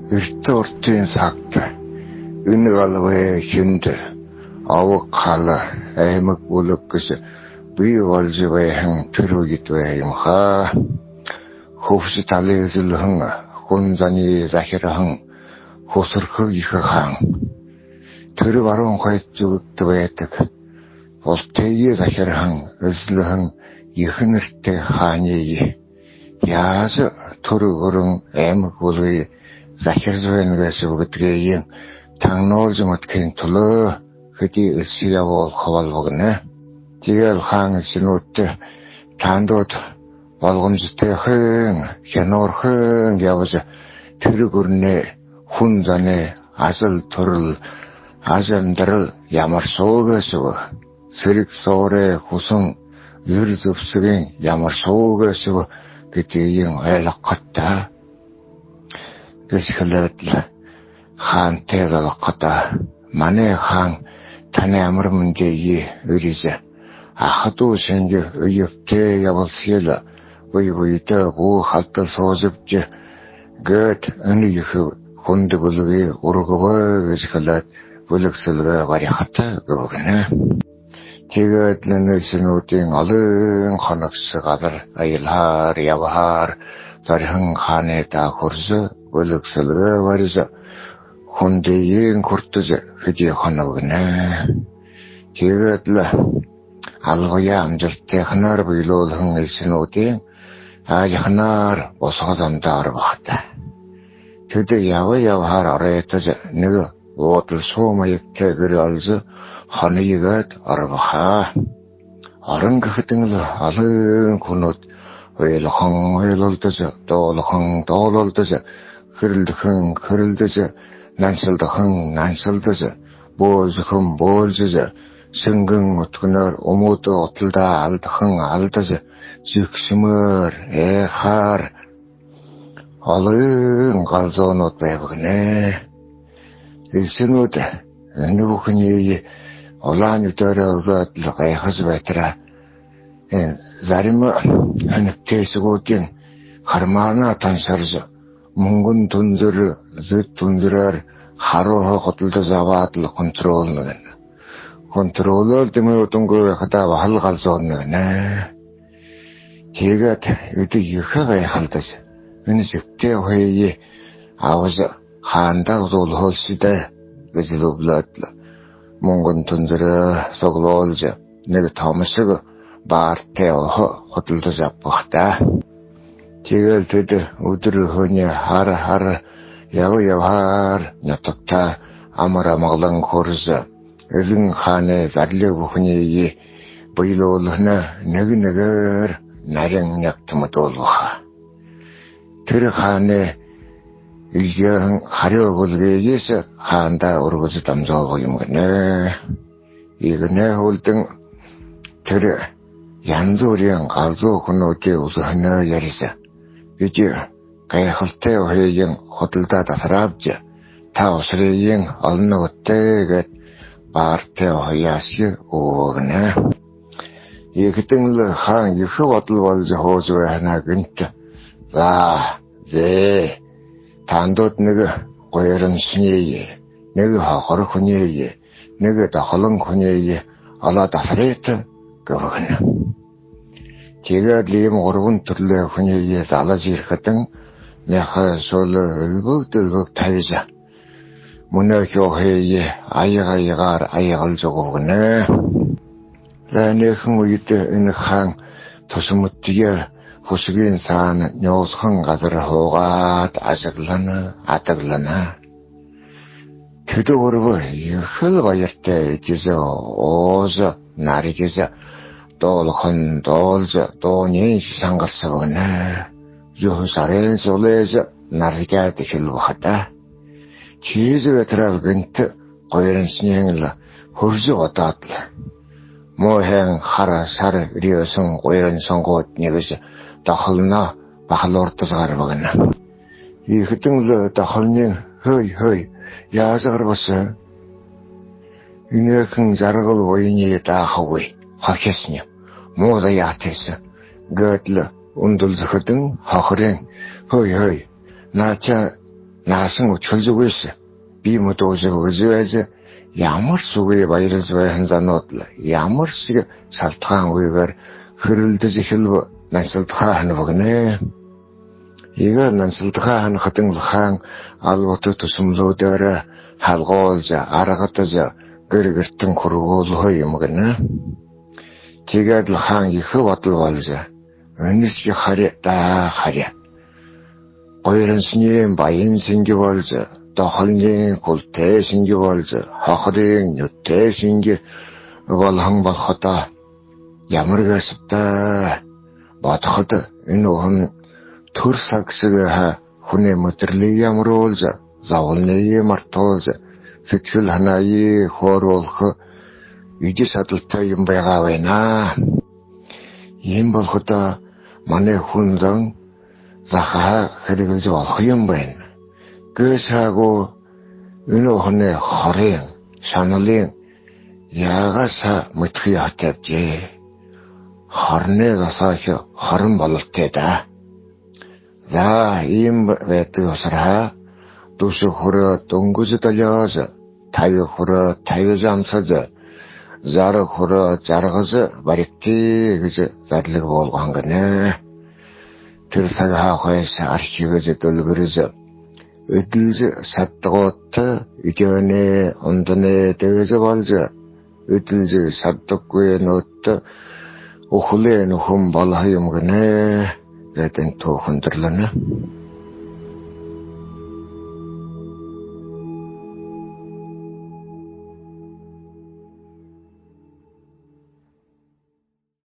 эртэ уртын цагт энэ галвэ хүнд авах хала аймаг бүлэг гэж би болж байхан төрөйд баймха хөвс талэзэлхэн хүн заны захирхан хөсөрхөг их хаан тэр баруун хойд зүгт байдаг болтойе захирхан эзлэхэн ихнэртэй хааны яаж төрөгөрөн аймаг бүлэг захирзвэн гэсэн үгдгээ тагнуулж мөтгөн төлөө хэдий элсиявол хавалвагнэ тэгэл хаан шинүүтэ тандууд болгомжтой хэн хянорхэн явж тэрэг өрнө хүн заны асал төрөл азамдрал ямар суугасв сэрэг соорэ хусан ер зөвсгэн ямар суугасв гэдгийг ойлгохтой гэсгэлээд хаантай залгахта манай хаан таны амар мөндөе өрис ахадуу шинж өйөвтэй явуулсэл уйвойтэй гоо халтал соожвч гэт энийх хүнд бүлгээ ургаваа гэсгэлээд бүлэгсэлгээ барихтай гэнэ тэгээд нэнэснүүдийн олон хоногс гадар аялаар яваар зархан хааны та хурс бүлэгсэлгээ барис хүндийн хүртэж хэдий хоног гэнэ тэгээд л алгая амжилттай ханаар биелүүлэн элснүүдийн аажханаар босгол амдаар багтаа тэд яваар орэтэж нэг уудал суумаягтай гэр олж хоньёгод орвахаа орон гэхтэн л олон хүнүүд ойлголдож доололдож хэрэлдэж нансалдаж боолж сэнгэн өтгөнөр өмөд уталдаа алдаж зэгсмөр хаар олон галзуунууд байвгнэ элсэнүүд нөгөөхний улаан өдөрөөгөөд л гайхаж байтраа зарим хэнэтэйсгүүдийн хармаана тансарж мөнгөн түнзэр зэт түнзрээр харуу хотолдож аваад л контролоор дэмэдөнгөө хадаа халгалзуун нэ тэгээд эдэг их гайхалдаж энэ зэгтэй хоёе аваж хаандаа зулхолсидэ гэж зөвлөд мөнгөн түнзэр соглоолж нэг томшиг баартай хотолдож авахтаа тэгэл тэд өдөр хөний хар яваар нятагта амара маглан хорс эзэн хааны зарлиг бүхний биелүүлнэ нэгээр нарийн нягтмадуулах тэр хааны ихэн хариугуулгээс хаанда ургаж дамжаав юм гэнэ игнэ хөлдөн тэр янз бүрийн галзуу хүмүүстээ усхнаа ярьсан гэж гайхалтай хоёрын хотолдоо тасраавж та усрын олногтэй баартай хоёяасыг өгнө ихтэн л хаан их бодол болж хоож байна гэнт тандууд нэг гоёрон шиний нэг хохор хүний нэг дахлан хүний алаа тасрэт гэнэ тэгээд ийм гурван төрлөө хүний залаж ирэхтэн мяха сол өлбөг тавьж 문화교회에 아이갈 적어보네. 라네흥 우이때 은항 도스무티에 후식인 산 요성 가들 호가 아들라나. 그도 그러고 이흘 바이때 기저 오저 날이 기저 돌콘 돌저 돈이 상갔어보네. 요사렌 솔레저 날이가 되길로하다. 기저가 들어가긴트 고이런 신행을 허르지 왔다들 모행 하라 사르 리어성 고이런 성고 니것이 다헐나 바할로르트서 가르바겠나 이 그등을 다헐닝 허이 야자를 봤어 이네 큰 자락을 오인이 다 하고 하겠으냐 모두 야테서 그들 운들서 그등 하허랭 허이 나차 наасан өчөлж өгөөс би мөдөөсөө өзөөж ямар сүгэ баярлж байхан занууд л ямар шиг салтгаан үегээр хөрөлдөж эхэлв нансалтгаан вогнэ. Игээр нансалтгаан хатанглахан албот тусмлуудаар халгуулж аргатаж гэргэртэн хургуулхой юм гэнэ. Тэгээд л хаан их бодол болж өнөсгий харьяа Ойрын синийн баян синги болж дохолны гултэй синги болж хохрын нүдтэй синги болхон болохоо ямар гэстэй бодоход энэ хүн төр сагсэг хүнээ мэдрэлийг ямруулж завлны мартуулж сэтгэл ханаа хооруулах идис адалтай юм байгаа байна. Ийм болоход манай хүн зан захаа хэрэгж болох юм байна. Гэсаагүй энэ хүнээ хорын саналын яагаас мэдхий хатавжээ. Хорны засаах хорон бололтой да. За ийм байдаг усраа душ хөрөө дөнгөж далиас тав хөрөө тавж амсаж зар хөрөө заргаж баригти гэж зарлаг болгон гэнэ. Тэр цаг хаахаас архигэж дөлгөрөж эдэлж садгуут идэнэ ондонэ дэж болж эдэлж саддаггүй нүт өхлөө нөхөн болох юм гэнэ гэдэг тохондөрлөнө.